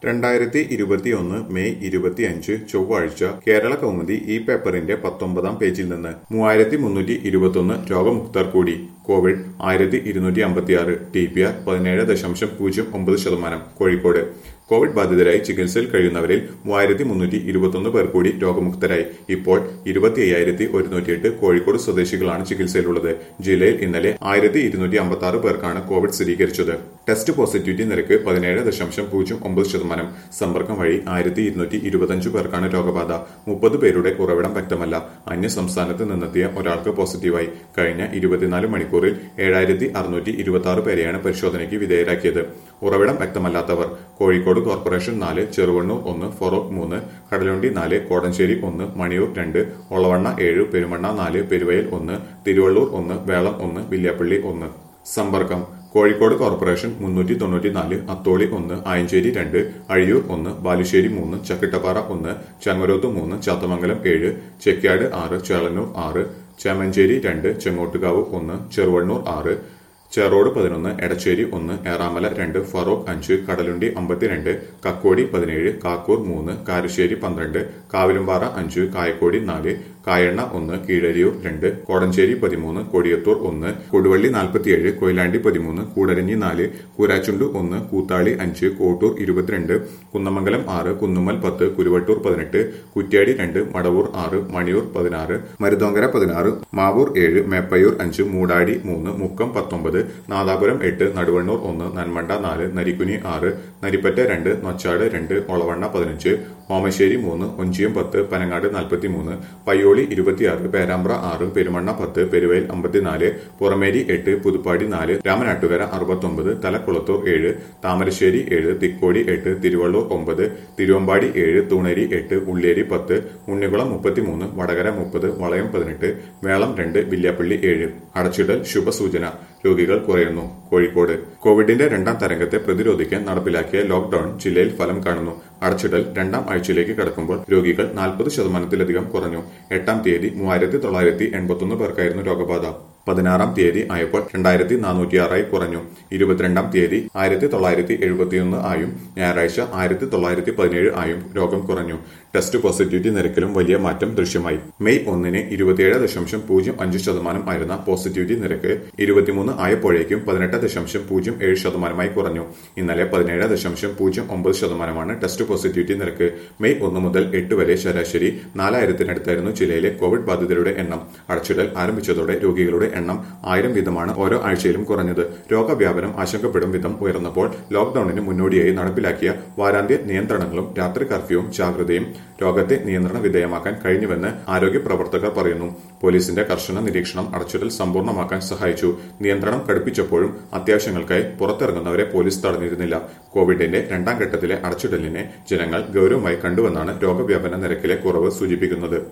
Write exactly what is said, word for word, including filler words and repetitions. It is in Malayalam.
രണ്ടായിരത്തി ഇരുപത്തിയൊന്ന് മെയ് ഇരുപത്തിയഞ്ച് ചൊവ്വാഴ്ച കേരള കൗമുദി ഈ പേപ്പറിന്റെ പത്തൊമ്പതാം പേജിൽ നിന്ന് മൂവായിരത്തി മുന്നൂറ്റി ഇരുപത്തൊന്ന് രോഗമുക്തർ കൂടി. കോവിഡ് ആയിരത്തി ഇരുന്നൂറ്റി അമ്പത്തിയാറ് ടി പി ആർ പതിനേഴ് ദശാംശം പൂജ്യം ഒമ്പത് ശതമാനം. കോഴിക്കോട് കോവിഡ് ബാധിതരായി ചികിത്സയിൽ കഴിയുന്നവരിൽ മൂവായിരത്തി മുന്നൂറ്റി ഇരുപത്തൊന്ന് പേർ കൂടി രോഗമുക്തരായി. ഇപ്പോൾ ഇരുപത്തി അയ്യായിരത്തി ഒരുന്നൂറ്റിയെട്ട് കോഴിക്കോട് സ്വദേശികളാണ് ചികിത്സയിലുള്ളത്. ജില്ലയിൽ ഇന്നലെ ആയിരത്തി ഇരുന്നൂറ്റി അമ്പത്തി ആറ് പേർക്കാണ് കോവിഡ് സ്ഥിരീകരിച്ചത്. ടെസ്റ്റ് പോസിറ്റിവിറ്റി നിരക്ക് പതിനേഴ് ദശാംശം പൂജ്യം ഒമ്പത് ശതമാനം. സമ്പർക്കം വഴി ആയിരത്തി ഇരുന്നൂറ്റി ഇരുപത്തിയഞ്ച് പേർക്കാണ് രോഗബാധ. മുപ്പത് പേരുടെ ഉറവിടം വ്യക്തമല്ല. അന്യ സംസ്ഥാനത്ത് നിന്നെത്തിയ ഒരാൾക്ക് പോസിറ്റീവായി. കഴിഞ്ഞ ഇരുപത്തിനാല് മണിക്കൂറിൽ ഏഴായിരത്തി അറുന്നൂറ്റി ഇരുപത്തി ആറ് പേരെയാണ് പരിശോധനയ്ക്ക് വിധേയരാക്കിയത്. ഉറവിടം വ്യക്തമല്ലാത്തവർ കോഴിക്കോട് കോർപ്പറേഷൻ നാല്, ചെറുവണ്ണൂർ ഒന്ന്, ഫൊറോക്ക് മൂന്ന്, കടലുണ്ടി നാല്, കോടഞ്ചേരി ഒന്ന്, മണിയൂർ രണ്ട്, ഒളവണ്ണ ഏഴ്, പെരുമണ്ണ നാല്, പെരുവയൽ ഒന്ന്, തിരുവള്ളൂർ ഒന്ന്, വേളം ഒന്ന്, വില്യാപ്പള്ളി ഒന്ന്. സമ്പർക്കം കോഴിക്കോട് കോർപ്പറേഷൻ മുന്നൂറ്റി തൊണ്ണൂറ്റിനാല്, അത്തോളി ഒന്ന്, ആയഞ്ചേരി രണ്ട്, അഴിയൂർ ഒന്ന്, ബാലുശ്ശേരി മൂന്ന്, ചക്കിട്ടപ്പാറ ഒന്ന്, ചങ്ങരോത്ത് മൂന്ന്, ചാത്തമംഗലം ഏഴ്, ചെക്യാട് ആറ്, ചേളന്നൂർ ആറ്, ചേമഞ്ചേരി രണ്ട്, ചെങ്ങോട്ടുകാവ് ഒന്ന്, ചെറുവണ്ണൂർ ആറ്, ചേറോട് പതിനൊന്ന്, എടച്ചേരി ഒന്ന്, ഏറാമല രണ്ട്, ഫറോക്ക് അഞ്ച്, കടലുണ്ടി അമ്പത്തിരണ്ട്, കക്കോടി പതിനേഴ്, കാക്കൂർ മൂന്ന്, കാരശ്ശേരി പന്ത്രണ്ട്, കാവിലുംപാറ അഞ്ച്, കായക്കോടി നാല്, കായണ്ണ ഒന്ന്, കീഴരിയൂർ രണ്ട്, കോടഞ്ചേരി പതിമൂന്ന്, കൊടിയത്തൂർ ഒന്ന്, കൊടുവള്ളി നാൽപ്പത്തിയേഴ്, കൊയിലാണ്ടി പതിമൂന്ന്, കൂടരഞ്ഞി നാല്, കൂരാച്ചുണ്ട് ഒന്ന്, കൂത്താളി അഞ്ച്, കോട്ടൂർ ഇരുപത്തിരണ്ട്, കുന്നമംഗലം ആറ്, കുന്നുമ്മൽ പത്ത്, കുരുവട്ടൂർ പതിനെട്ട്, കുറ്റ്യാടി രണ്ട്, മടവൂർ ആറ്, മണിയൂർ പതിനാറ്, മരുതോങ്കര പതിനാറ്, മാവൂർ ഏഴ്, മേപ്പയൂർ അഞ്ച്, മൂടാടി മൂന്ന്, മുക്കം പത്തൊമ്പത്, നാദാപുരം എട്ട്, നടുവണ്ണൂർ ഒന്ന്, നന്മണ്ട നാല്, നരിക്കുനി ആറ്, നരിപ്പറ്റ രണ്ട്, നൊച്ചാട് രണ്ട്, ഒളവണ്ണ പതിനഞ്ച്, ഓമശ്ശേരി മൂന്ന്, ഒഞ്ചിയം പത്ത്, പനങ്ങാട് നാൽപ്പത്തിമൂന്ന്, പയ്യോളി ഇരുപത്തിയാറ്, പേരാമ്പ്ര ആറ്, പെരുമണ്ണ പത്ത്, പെരുവയൽ അമ്പത്തിനാല്, പുറമേരി എട്ട്, പുതുപ്പാടി നാല്, രാമനാട്ടുകര അറുപത്തൊമ്പത്, തലക്കുളത്തൂർ ഏഴ്, താമരശ്ശേരി ഏഴ്, തിക്കോടി എട്ട്, തിരുവള്ളൂർ ഒമ്പത്, തിരുവമ്പാടി ഏഴ്, തൂണേരി എട്ട്, ഉള്ളേരി പത്ത്, ഉണ്ണികുളം മുപ്പത്തിമൂന്ന്, വടകര മുപ്പത്, വളയം പതിനെട്ട്, വേളം രണ്ട്, വില്യാപ്പള്ളി ഏഴ്. അടച്ചിടൽ ശുഭസൂചന. രോഗികൾ കുറയുന്നു. കോഴിക്കോട് കോവിഡിന്റെ രണ്ടാം തരംഗത്തെ പ്രതിരോധിക്കാൻ നടപ്പിലാക്കിയ ലോക്ഡൌൺ ജില്ലയിൽ ഫലം കാണുന്നു. അടച്ചിടൽ രണ്ടാം ആഴ്ചയിലേക്ക് കടക്കുമ്പോൾ രോഗികൾ നാൽപ്പത് ശതമാനത്തിലധികം കുറഞ്ഞു. എട്ടാം തീയതി മൂവായിരത്തി തൊള്ളായിരത്തി എൺപത്തൊന്ന് പേർക്കായിരുന്നു രോഗബാധ. പതിനാറാം തീയതി ആയപ്പോൾ രണ്ടായിരത്തി നാനൂറ്റിയാറായി കുറഞ്ഞു. ഇരുപത്തിരണ്ടാം തീയതി ആയിരത്തി തൊള്ളായിരത്തി എഴുപത്തിയൊന്ന് ആയും ഞായറാഴ്ച ആയിരത്തി തൊള്ളായിരത്തി പതിനേഴ് ആയും രോഗം കുറഞ്ഞു. ടെസ്റ്റ് പോസിറ്റിവിറ്റി നിരക്കിലും വലിയ മാറ്റം ദൃശ്യമായി. മെയ് ഒന്നിന് ഇരുപത്തിയേഴ് ദശാംശം പൂജ്യം അഞ്ച് ശതമാനം ആയിരുന്ന പോസിറ്റിവിറ്റി നിരക്ക് ഇരുപത്തിമൂന്ന് ആയപ്പോഴേക്കും പതിനെട്ട് ദശാംശം പൂജ്യം ഏഴ് ശതമാനമായി കുറഞ്ഞു. ഇന്നലെ പതിനേഴ് ദശാംശം പൂജ്യം ഒമ്പത് ശതമാനമാണ് ടെസ്റ്റ് പോസിറ്റിവിറ്റി നിരക്ക്. മെയ് ഒന്ന് മുതൽ എട്ട് വരെ ശരാശരി നാലായിരത്തിനടുത്തായിരുന്നു ജില്ലയിലെ കോവിഡ് ബാധിതരുടെ എണ്ണം. അടച്ചിടൽ ആരംഭിച്ചതോടെ രോഗികളുടെ എണ്ണം ആയിരം വീതമാണ് ഓരോ ആഴ്ചയിലും കുറഞ്ഞത്. രോഗവ്യാപനം ആശങ്കപ്പെടും വിധം ഉയർന്നപ്പോൾ ലോക്ഡൌണിന് മുന്നോടിയായി നടപ്പിലാക്കിയ വാരാന്ത്യ നിയന്ത്രണങ്ങളും രാത്രി കർഫ്യൂവും ജാഗ്രതയും രോഗത്തെ നിയന്ത്രണ വിധേയമാക്കാൻ കഴിഞ്ഞുവെന്ന് ആരോഗ്യ പ്രവർത്തകർ പറയുന്നു. പോലീസിന്റെ കർശന നിരീക്ഷണം അടച്ചിടൽ സമ്പൂർണ്ണമാക്കാൻ സഹായിച്ചു. നിയന്ത്രണം കടുപ്പിച്ചപ്പോഴും അത്യാവശ്യങ്ങൾക്കായി പുറത്തിറങ്ങുന്നവരെ പോലീസ് തടഞ്ഞിരുന്നില്ല. കോവിഡിന്റെ രണ്ടാം ഘട്ടത്തിലെ അടച്ചിടലിനെ ജനങ്ങൾ ഗൌരവമായി കണ്ടുവെന്നാണ് രോഗവ്യാപന നിരക്കിലെ കുറവ് സൂചിപ്പിക്കുന്നത്.